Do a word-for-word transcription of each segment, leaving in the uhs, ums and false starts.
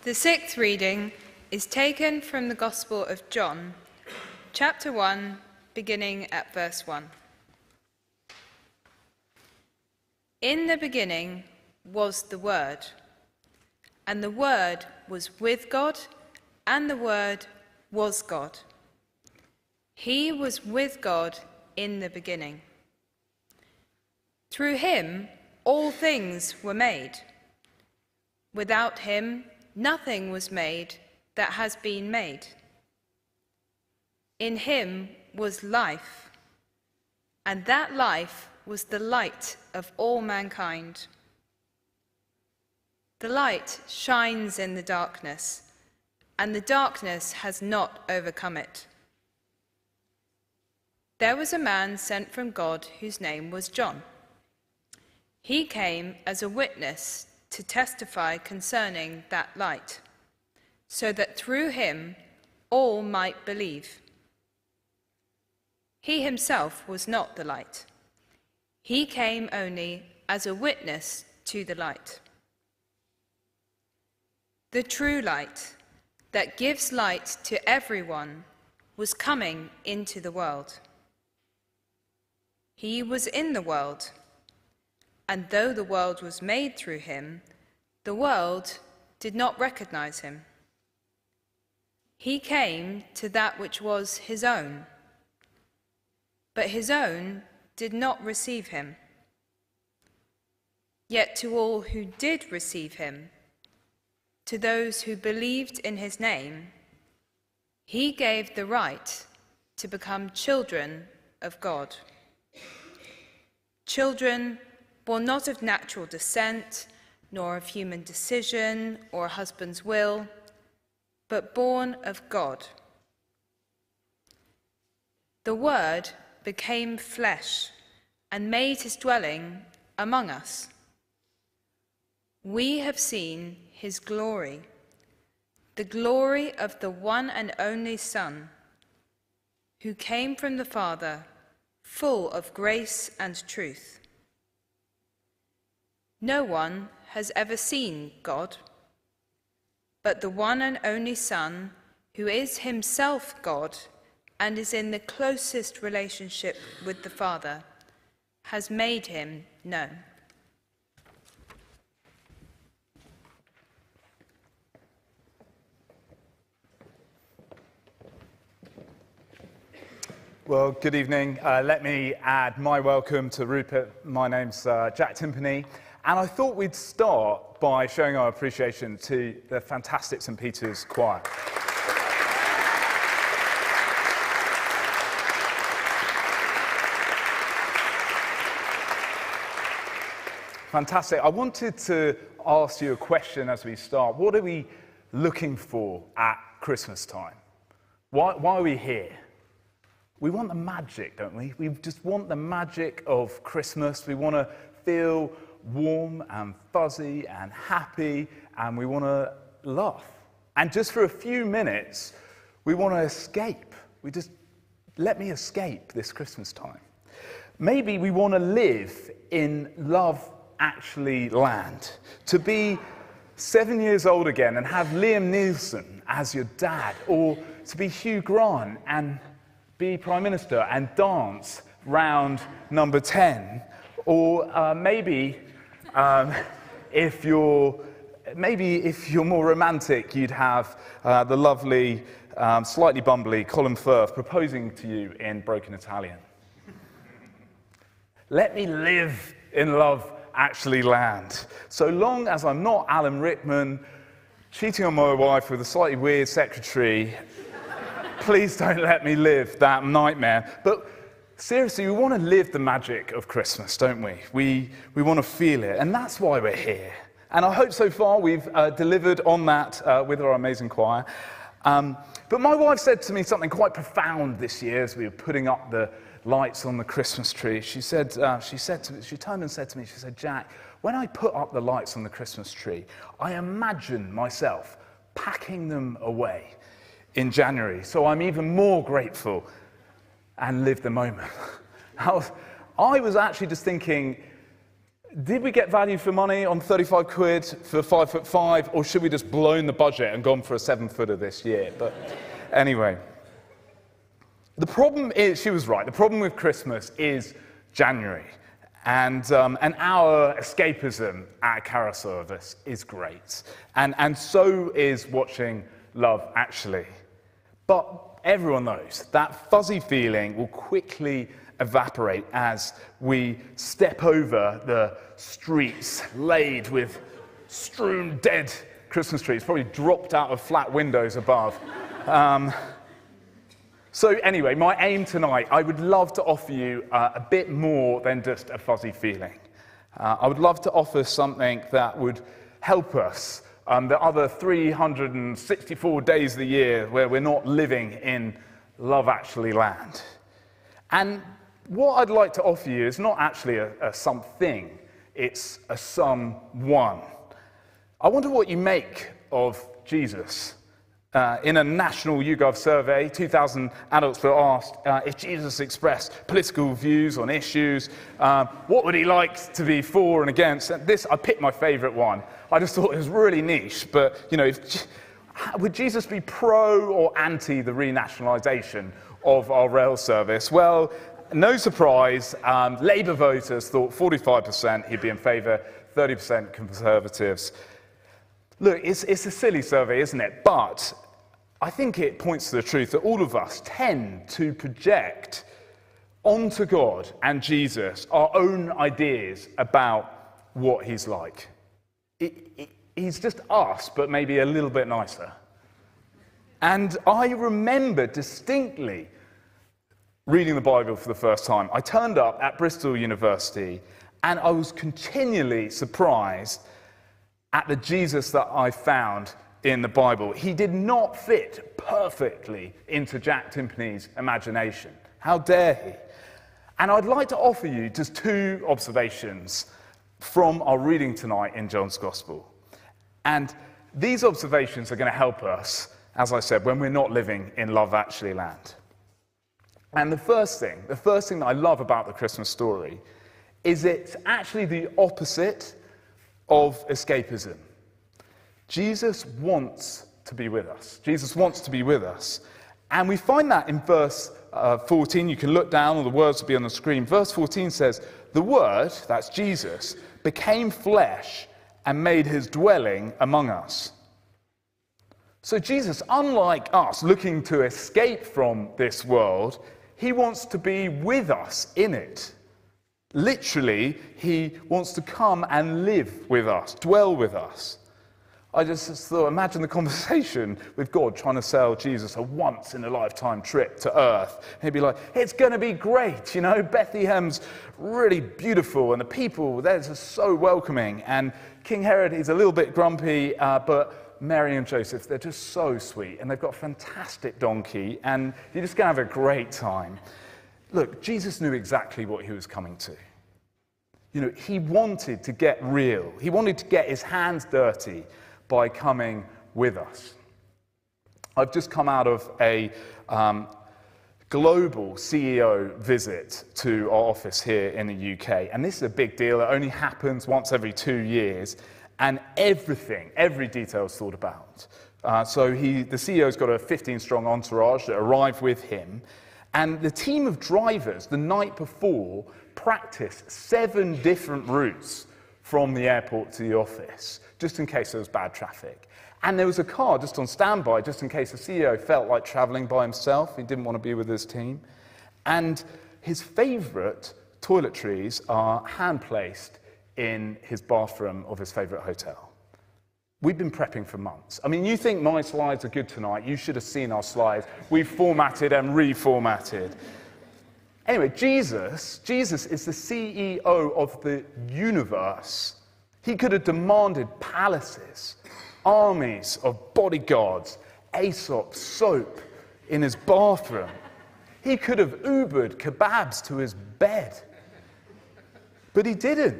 The sixth reading is taken from the Gospel of John, chapter one, beginning at verse one. In the beginning was the Word, and the Word was with God, and the Word was God. He was with God in the beginning. Through him all things were made. Without him nothing was made that has been made. In him was life, and that life was the light of all mankind. The light shines in the darkness, and the darkness has not overcome it. There was a man sent from God whose name was John. He came as a witness to testify concerning that light, so that through him all might believe. He himself was not the light. He came only as a witness to the light. The true light that gives light to everyone was coming into the world. He was in the world, and though the world was made through him, the world did not recognize him. He came to that which was his own, but his own did not receive him. Yet to all who did receive him, to those who believed in his name, he gave the right to become children of God. Children born not of natural descent, nor of human decision or a husband's will, but born of God. The Word became flesh and made his dwelling among us. We have seen his glory, the glory of the one and only Son, who came from the Father, full of grace and truth. No one has ever seen God, but the one and only Son, who is himself God and is in the closest relationship with the Father, has made him known. Well, good evening. Uh, let me add my welcome to Rupert. My name's uh, Jack Timpany, and I thought we'd start by showing our appreciation to the fantastic St Peter's Choir. Fantastic. I wanted to ask you a question as we start. What are we looking for at Christmas time? Why, why are we here? We want the magic, don't we? We just want the magic of Christmas. We want to feel warm and fuzzy and happy, and we want to laugh. And just for a few minutes, we want to escape. We just, let me escape this Christmas time. Maybe we want to live in Love Actually land, to be seven years old again and have Liam Neeson as your dad, or to be Hugh Grant and be Prime Minister and dance round number ten, or uh, maybe um, if you're maybe if you're more romantic, you'd have uh, the lovely, um, slightly bumbly Colin Firth proposing to you in broken Italian. Let me live in Love Actually land. So long as I'm not Alan Rickman cheating on my wife with a slightly weird secretary, please don't let me live that nightmare. But seriously, we want to live the magic of Christmas, don't we? We, we want to feel it, and that's why we're here. And I hope so far we've uh, delivered on that uh, with our amazing choir. Um, but my wife said to me something quite profound this year as we were putting up the lights on the Christmas tree. She said, uh, she said to me, she turned and said to me, she said, Jack, when I put up the lights on the Christmas tree, I imagine myself packing them away in January, so I'm even more grateful and live the moment. I was, I was actually just thinking, did we get value for money on thirty-five quid for five foot five, or should we just blown the budget and gone for a seven footer this year? But anyway, the problem is, she was right, the problem with Christmas is January. And, um, and our escapism at a carol service is great. And, and so is watching Love Actually. But everyone knows that fuzzy feeling will quickly evaporate as we step over the streets laid with strewn dead Christmas trees, probably dropped out of flat windows above. Um, So anyway, my aim tonight, I would love to offer you uh, a bit more than just a fuzzy feeling. Uh, I would love to offer something that would help us um, the other three hundred sixty-four days of the year where we're not living in Love Actually land. And what I'd like to offer you is not actually a, a something, it's a someone. I wonder what you make of Jesus. Uh, in a national YouGov survey, two thousand adults were asked uh, if Jesus expressed political views on issues, um, what would he like to be for and against? And this, I picked my favourite one. I just thought it was really niche, but, you know, if, would Jesus be pro or anti the renationalisation of our rail service? Well, no surprise, um, Labour voters thought forty-five percent he'd be in favour, thirty percent Conservatives. Look, it's, it's a silly survey, isn't it? But I think it points to the truth that all of us tend to project onto God and Jesus our own ideas about what he's like. It, it, he's just us, but maybe a little bit nicer. And I remember distinctly reading the Bible for the first time. I turned up at Bristol University, and I was continually surprised at the Jesus that I found in the Bible. He did not fit perfectly into Jack Timpany's imagination. How dare he? And I'd like to offer you just two observations from our reading tonight in John's Gospel. And these observations are going to help us, as I said, when we're not living in Love Actually land. And the first thing, the first thing that I love about the Christmas story is it's actually the opposite of escapism. Jesus wants to be with us. Jesus wants to be with us. And we find that in verse uh, fourteen. You can look down, or the words will be on the screen. Verse fourteen says, "The Word," that's Jesus, "became flesh and made his dwelling among us." So Jesus, unlike us, looking to escape from this world, he wants to be with us in it. Literally, he wants to come and live with us, dwell with us. I just thought, imagine the conversation with God trying to sell Jesus a once-in-a-lifetime trip to Earth. And he'd be like, it's going to be great, you know, Bethlehem's really beautiful, and the people, they're just so welcoming. And King Herod, he's a little bit grumpy, uh, but Mary and Joseph, they're just so sweet, and they've got a fantastic donkey, and you're just going to have a great time. Look, Jesus knew exactly what he was coming to. You know, he wanted to get real. He wanted to get his hands dirty by coming with us. I've just come out of a um, global C E O visit to our office here in the U K, and this is a big deal. It only happens once every two years, and everything, every detail is thought about. Uh, so he, the C E O's got a fifteen-strong entourage that arrive with him, and the team of drivers the night before practiced seven different routes from the airport to the office, just in case there was bad traffic. And there was a car just on standby, just in case the C E O felt like traveling by himself. He didn't want to be with his team. And his favorite toiletries are hand-placed in his bathroom of his favorite hotel. We've been prepping for months. I mean, you think my slides are good tonight. You should have seen our slides. We've formatted and reformatted. Anyway, Jesus, Jesus is the C E O of the universe. He could have demanded palaces, armies of bodyguards, Aesop soap in his bathroom. He could have Ubered kebabs to his bed. But he didn't.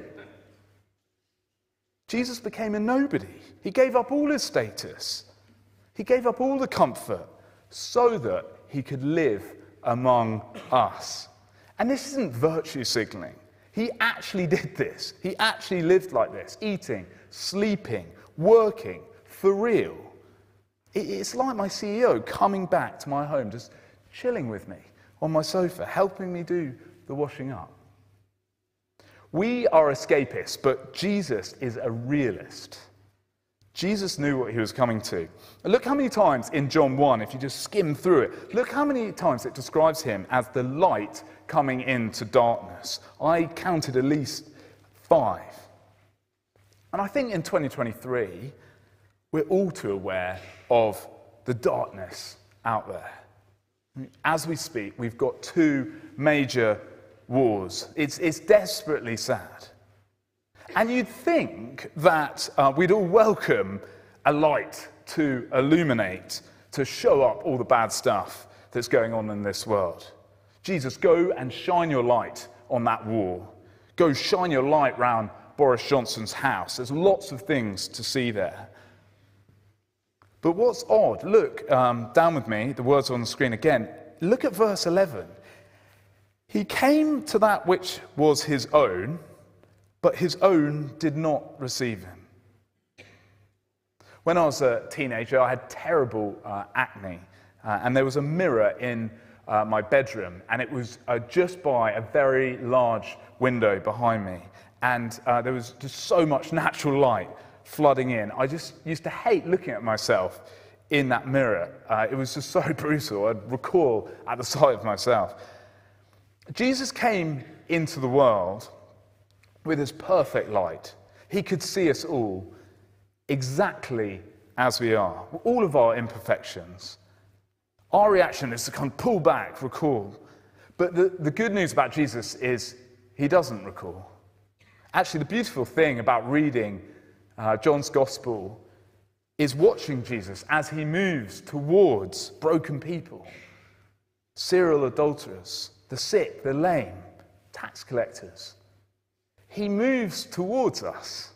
Jesus became a nobody. He gave up all his status. He gave up all the comfort so that he could live among us. And this isn't virtue signaling. He actually did this. He actually lived like this, eating, sleeping, working, for real. It's like my C E O coming back to my home, just chilling with me on my sofa, helping me do the washing up. We are escapists, but Jesus is a realist. Jesus knew what he was coming to. Look how many times in John one, if you just skim through it, look how many times it describes him as the light coming into darkness. I counted at least five. And I think in twenty twenty-three, we're all too aware of the darkness out there. As we speak, we've got two major wars. It's, it's desperately sad. And you'd think that uh, we'd all welcome a light to illuminate, to show up all the bad stuff that's going on in this world. Jesus, go and shine your light on that war. Go shine your light round Boris Johnson's house. There's lots of things to see there. But what's odd, look um, down with me, the words on the screen again. Look at verse eleven. He came to that which was his own, but his own did not receive him. When I was a teenager, I had terrible uh, acne, uh, and there was a mirror in uh, my bedroom, and it was uh, just by a very large window behind me, and uh, there was just so much natural light flooding in. I just used to hate looking at myself in that mirror. Uh, it was just so brutal. I'd recoil at the sight of myself. Jesus came into the world with his perfect light. He could see us all exactly as we are, all of our imperfections. Our reaction is to kind of pull back, recall. But the, the good news about Jesus is he doesn't recall. Actually, the beautiful thing about reading uh, John's Gospel is watching Jesus as he moves towards broken people, serial adulterers, the sick, the lame, tax collectors. He moves towards us.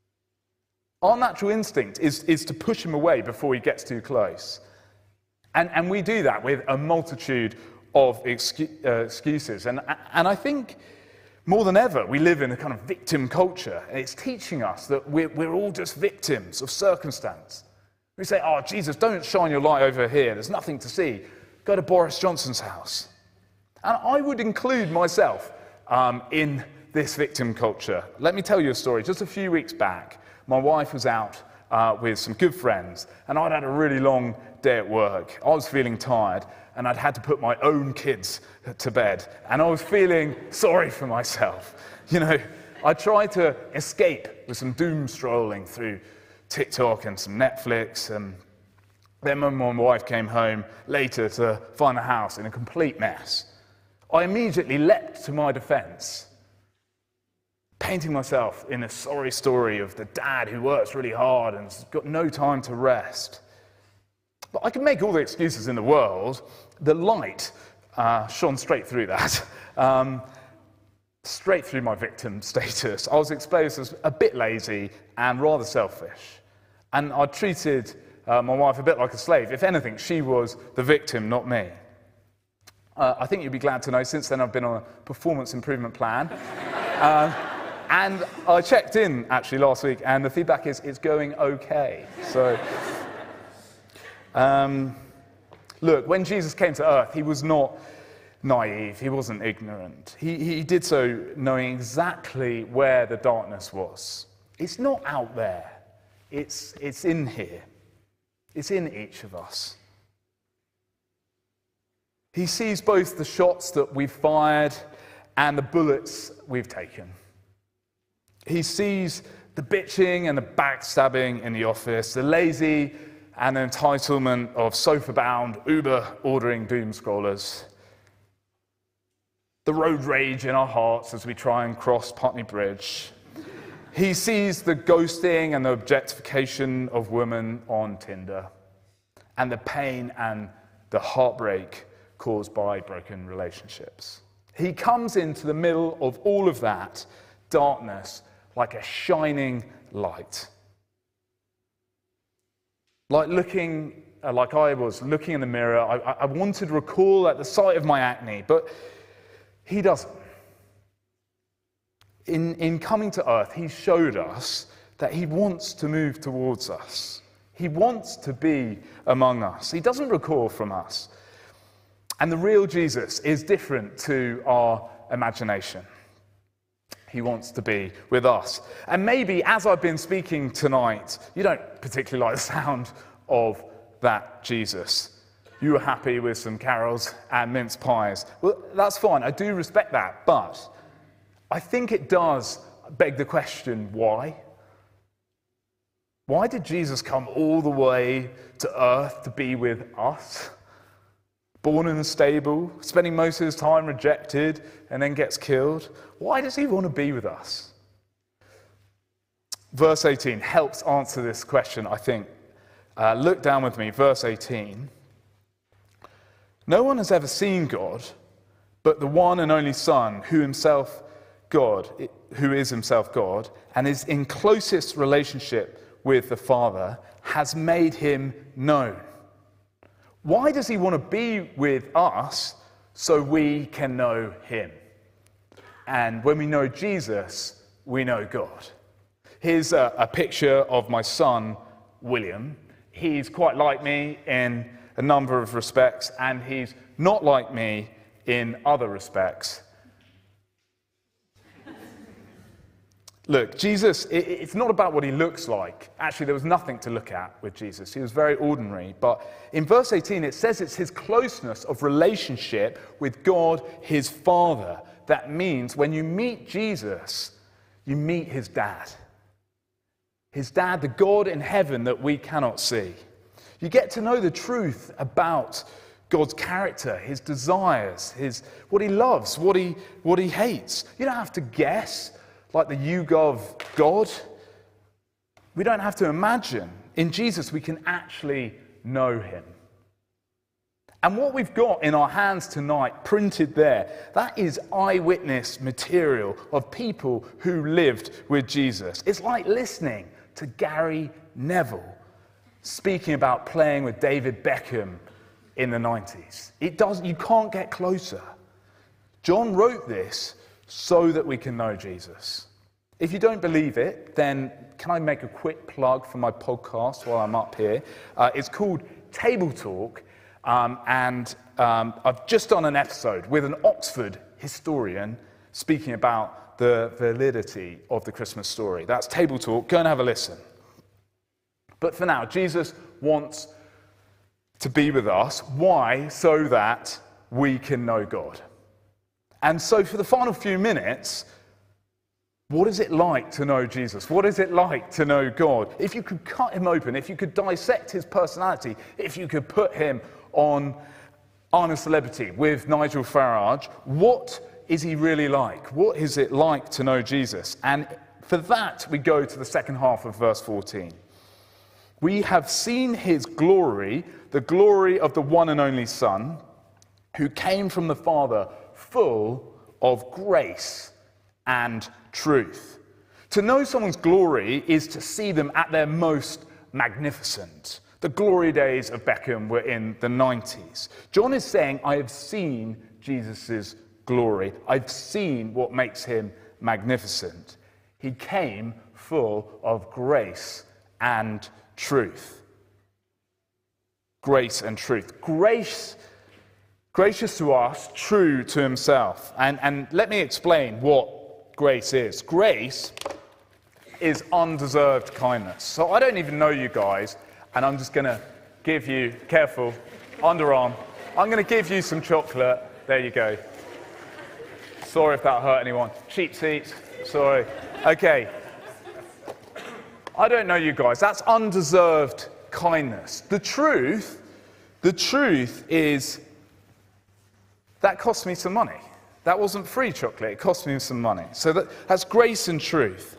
Our natural instinct is, is to push him away before he gets too close. And, and we do that with a multitude of excu- uh, excuses. And, and I think more than ever, we live in a kind of victim culture. And it's teaching us that we're, we're all just victims of circumstance. We say, oh, Jesus, don't shine your light over here. There's nothing to see. Go to Boris Johnson's house. And I would include myself um, in this victim culture. Let me tell you a story. Just a few weeks back, my wife was out uh, with some good friends, and I'd had a really long day at work. I was feeling tired, and I'd had to put my own kids to bed, and I was feeling sorry for myself. You know, I tried to escape with some doom strolling through TikTok and some Netflix, and then when my wife came home later to find the house in a complete mess, I immediately leapt to my defense, painting myself in a sorry story of the dad who works really hard and has got no time to rest. But I can make all the excuses in the world. The light uh, shone straight through that, um, straight through my victim status. I was exposed as a bit lazy and rather selfish. And I treated uh, my wife a bit like a slave. If anything, she was the victim, not me. Uh, I think you'd be glad to know, since then I've been on a performance improvement plan. uh, and I checked in, actually, last week, and the feedback is it's going okay. So, um, look, when Jesus came to earth, he was not naive. He wasn't ignorant. He, he did so knowing exactly where the darkness was. It's not out there. It's, it's in here. It's in each of us. He sees both the shots that we've fired and the bullets we've taken. He sees the bitching and the backstabbing in the office, the lazy and the entitlement of sofa-bound, Uber-ordering doom scrollers, the road rage in our hearts as we try and cross Putney Bridge. He sees the ghosting and the objectification of women on Tinder, and the pain and the heartbreak caused by broken relationships. He comes into the middle of all of that darkness like a shining light. Like looking, uh, like I was looking in the mirror, I, I wanted to recall at the sight of my acne, but he doesn't. in, in coming to earth, he showed us that he wants to move towards us. He wants to be among us. He doesn't recoil from us. And the real Jesus is different to our imagination. He wants to be with us. And maybe as I've been speaking tonight, you don't particularly like the sound of that Jesus. You were happy with some carols and mince pies. Well, that's fine. I do respect that. But I think it does beg the question, why? Why did Jesus come all the way to earth to be with us? Born in a stable, spending most of his time rejected, and then gets killed. Why does he want to be with us? Verse eighteen helps answer this question, I think. Uh, look down with me, verse eighteen. No one has ever seen God, but the one and only Son, who himself God, who is himself God, and is in closest relationship with the Father, has made him known. Why does he want to be with us? So we can know him. And when we know Jesus, we know God. Here's a, a picture of my son, William. He's quite like me in a number of respects, and he's not like me in other respects. Look, Jesus, it's not about what he looks like. Actually, there was nothing to look at with Jesus. He was very ordinary. But in verse eighteen, it says it's his closeness of relationship with God, his Father. That means when you meet Jesus, you meet his dad. His dad, the God in heaven that we cannot see. You get to know the truth about God's character, his desires, his what he loves, what he, what he hates. You don't have to guess. Like the YouGov God, we don't have to imagine. In Jesus, we can actually know him. And what we've got in our hands tonight, printed there, that is eyewitness material of people who lived with Jesus. It's like listening to Gary Neville speaking about playing with David Beckham in the nineties. It does, you can't get closer. John wrote this so that we can know Jesus. If you don't believe it, then can I make a quick plug for my podcast while I'm up here? Uh, it's called Table Talk, um, and um, I've just done an episode with an Oxford historian speaking about the validity of the Christmas story. That's Table Talk. Go and have a listen. But for now, Jesus wants to be with us. Why? So that we can know God. And so for the final few minutes, what is it like to know Jesus? What is it like to know God? If you could cut him open, if you could dissect his personality, if you could put him on I'm a Celebrity with Nigel Farage, what is he really like? What is it like to know Jesus? And for that, we go to the second half of verse fourteen. We have seen his glory, the glory of the one and only Son, who came from the Father, full of grace and truth. To know someone's glory is to see them at their most magnificent. The glory days of Beckham were in the nineties. John is saying, I have seen Jesus' glory. I've seen what makes him magnificent. He came full of grace and truth. Grace and truth. Grace Gracious to us, true to himself. And, and let me explain what grace is. Grace is undeserved kindness. So I don't even know you guys, and I'm just going to give you, careful, underarm, I'm going to give you some chocolate. There you go. Sorry if that hurt anyone. Cheap seats, sorry. Okay. I don't know you guys. That's undeserved kindness. The truth, the truth is, that cost me some money. That wasn't free chocolate, it cost me some money. So that, that's grace and truth.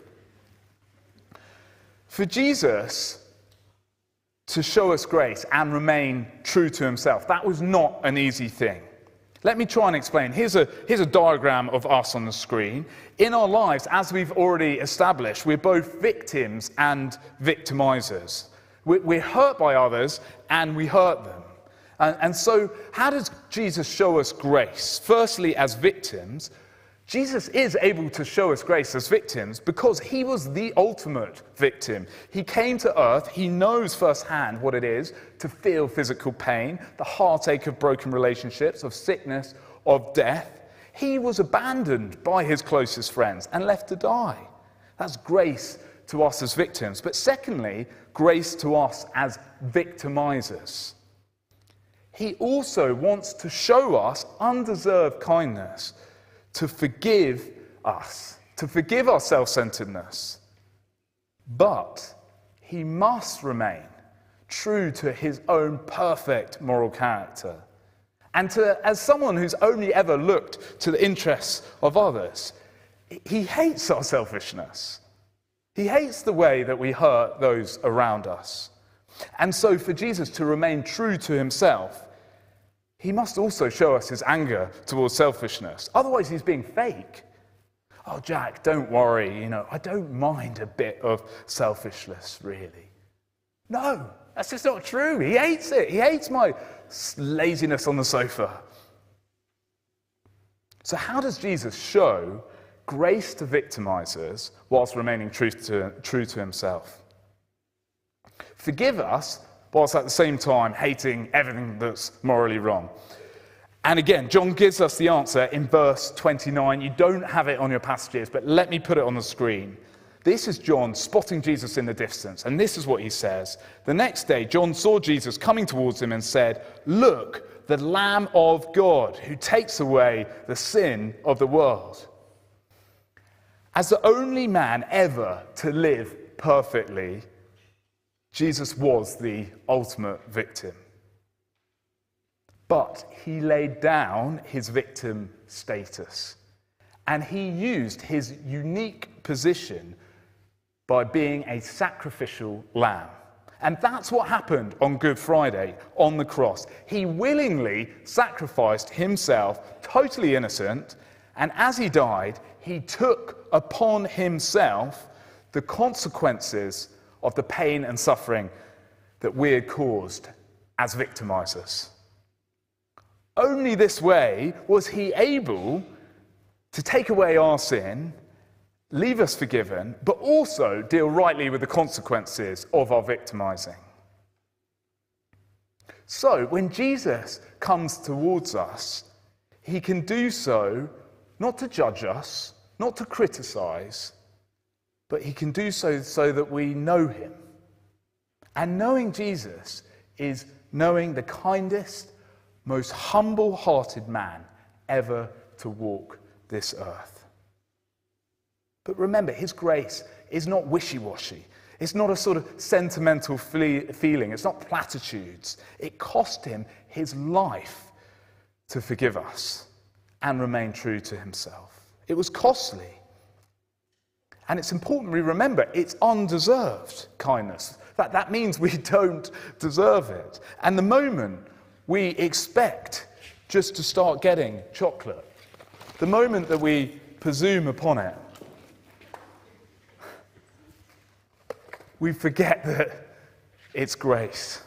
For Jesus to show us grace and remain true to himself, that was not an easy thing. Let me try and explain. Here's a, here's a diagram of us on the screen. In our lives, as we've already established, we're both victims and victimizers. We're, we're hurt by others and we hurt them. And, and so, how does Jesus show us grace? Firstly, as victims, Jesus is able to show us grace as victims because he was the ultimate victim. He came to earth, he knows firsthand what it is to feel physical pain, the heartache of broken relationships, of sickness, of death. He was abandoned by his closest friends and left to die. That's grace to us as victims. But secondly, grace to us as victimizers. He also wants to show us undeserved kindness, to forgive us, to forgive our self-centeredness. But he must remain true to his own perfect moral character. And to, as someone who's only ever looked to the interests of others, he hates our selfishness. He hates the way that we hurt those around us. And so for Jesus to remain true to himself, he must also show us his anger towards selfishness. Otherwise, he's being fake. Oh, Jack, don't worry, you know, I don't mind a bit of selfishness, really. No, that's just not true. He hates it. He hates my laziness on the sofa. So how does Jesus show grace to victimizers whilst remaining true to, true to himself? Forgive us whilst at the same time hating everything that's morally wrong. And again, John gives us the answer in verse twenty-nine. You don't have it on your passages, but let me put it on the screen. This is John spotting Jesus in the distance, and this is what he says. The next day, John saw Jesus coming towards him and said, "Look, the Lamb of God who takes away the sin of the world." As the only man ever to live perfectly, Jesus was the ultimate victim. But he laid down his victim status, and he used his unique position by being a sacrificial lamb. And that's what happened on Good Friday on the cross. He willingly sacrificed himself, totally innocent, and as he died, he took upon himself the consequences of the pain and suffering that we had caused as victimizers. Only this way was he able to take away our sin, leave us forgiven, but also deal rightly with the consequences of our victimizing. So when Jesus comes towards us, he can do so not to judge us, not to criticize, but he can do so so that we know him. And knowing Jesus is knowing the kindest, most humble-hearted man ever to walk this earth. But remember, his grace is not wishy-washy. It's not a sort of sentimental fle- feeling. It's not platitudes. It cost him his life to forgive us and remain true to himself. It was costly. And it's important we remember it's undeserved kindness. That, that means we don't deserve it. And the moment we expect just to start getting chocolate, the moment that we presume upon it, we forget that it's grace.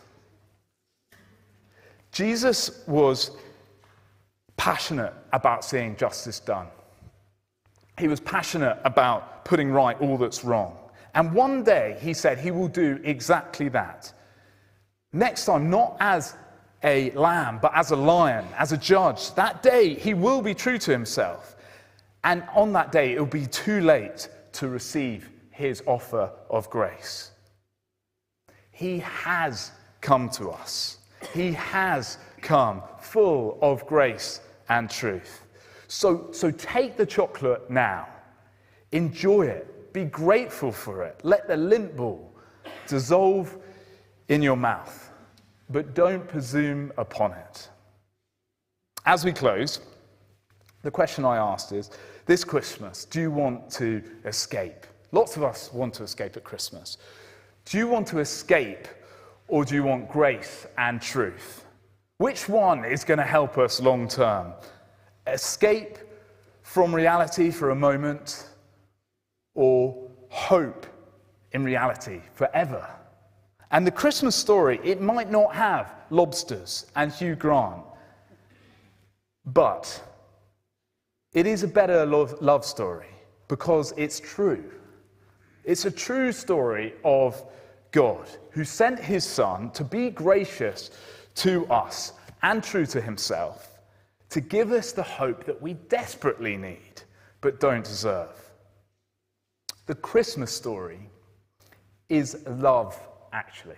Jesus was passionate about seeing justice done. He was passionate about putting right all that's wrong. And one day he said he will do exactly that. Next time, not as a lamb, but as a lion, as a judge. That day he will be true to himself. And on that day it will be too late to receive his offer of grace. He has come to us. He has come full of grace and truth. So, so take the chocolate now. Enjoy it. Be grateful for it. Let the lint ball dissolve in your mouth. But don't presume upon it. As we close, the question I asked is, this Christmas, do you want to escape? Lots of us want to escape at Christmas. Do you want to escape, or do you want grace and truth? Which one is going to help us long term? Escape from reality for a moment, or hope in reality forever? And the Christmas story, it might not have lobsters and Hugh Grant, but It is a better love, love story because it's true. It's a true story of God who sent his Son to be gracious to us and true to himself, to give us the hope that we desperately need but don't deserve. The Christmas story is love, actually.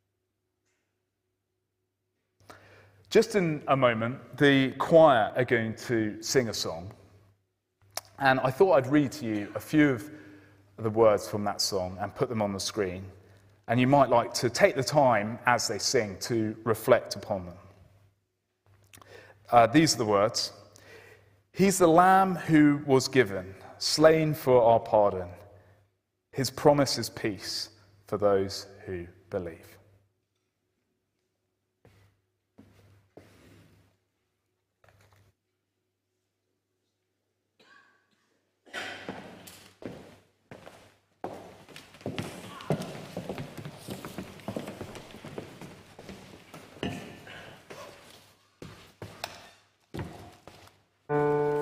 Just in a moment, the choir are going to sing a song, and I thought I'd read to you a few of the words from that song and put them on the screen, and you might like to take the time as they sing to reflect upon them. Uh, these are the words. He's the Lamb who was given, slain for our pardon. His promise is peace for those who believe.